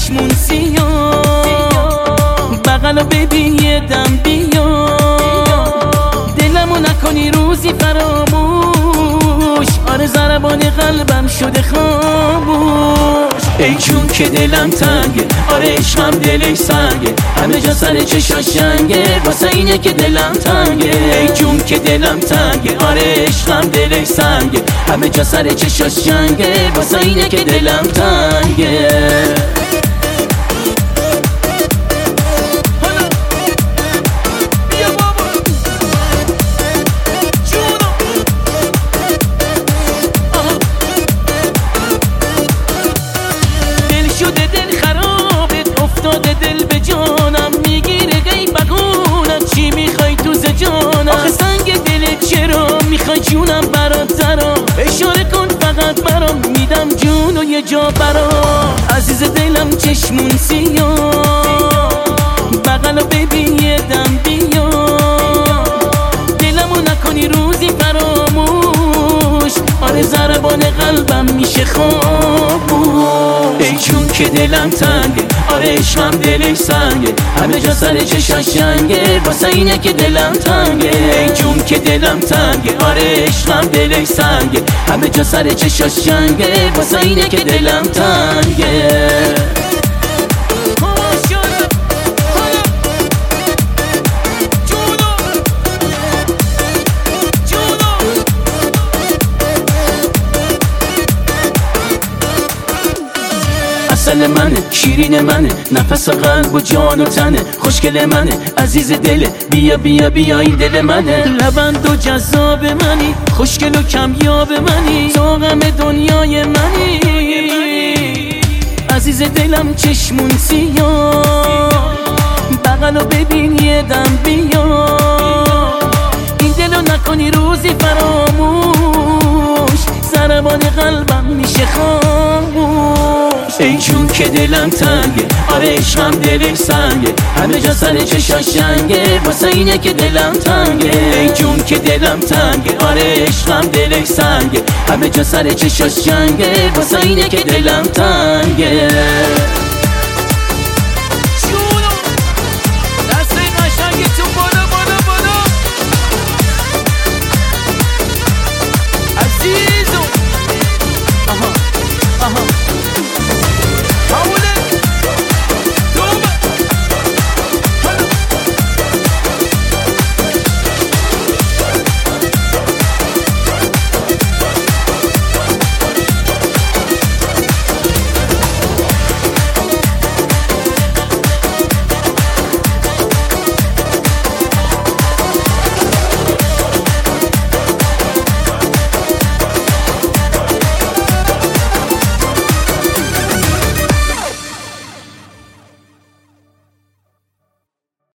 چشمون سیاه، بغلو ببین یه دم بیا، دلمو نکنی روزی فراموش، آره ضربان قلبم شده خاموش. ای جون که دلم تنگه، آره عشقم دلش سنگه، همه جا سر چشاش جنگه، واسه اینه که دلم تنگه. ای جون که دلم تنگه، آره عشقم دلش سنگه، همه جا سر چشاش جنگه، واسه اینه که دلم تنگه. دل به جانم میگیره گی بگونم چی میخوای تو ز جانم، آخه سنگ دلت چرا میخوای جونم برات درام، اشاره کن فقط برام میدم جون و یه جا برام. عزیز دلم چشمون سیاه، بغلو ببین یه دم بیا، دلمو نکنی روزی فراموش، آره ضربان قلبم میشه خاموش. ای جون که دلم تنگه، آره عشقم دلش سنگه، همه جا سر چشاش جنگه، واسه اینه که دلم تنگه. ای جون که دلم تنگه، آره عشقم دلش سنگه، همه جا سر چشاش جنگه، واسه اینه که دلم تنگه. اصل منه، شیرین منه، نفس قلب و جان و تنه، خوشگل منه، عزیز دله، بیا بیا بیا این دل منه. لبند و جذاب منی، خوشگل و کمیاب منی، تو غم دنیای منی. عزیز دلم چشمون سیاه، بغلو ببین یه دم بیا، این دلو نکنی روزی فراموش، ضربان قلبم میشه خاموش. ای جون که دلم تنگه، آره عشقم دلش سنگه، همه جا سر چشاش جنگه، واسه اینه که دلم تنگه. ای جون که دلم تنگه، آره عشقم دلش سنگه، همه جا سر چشاش جنگه، واسه اینه که دلم تنگه.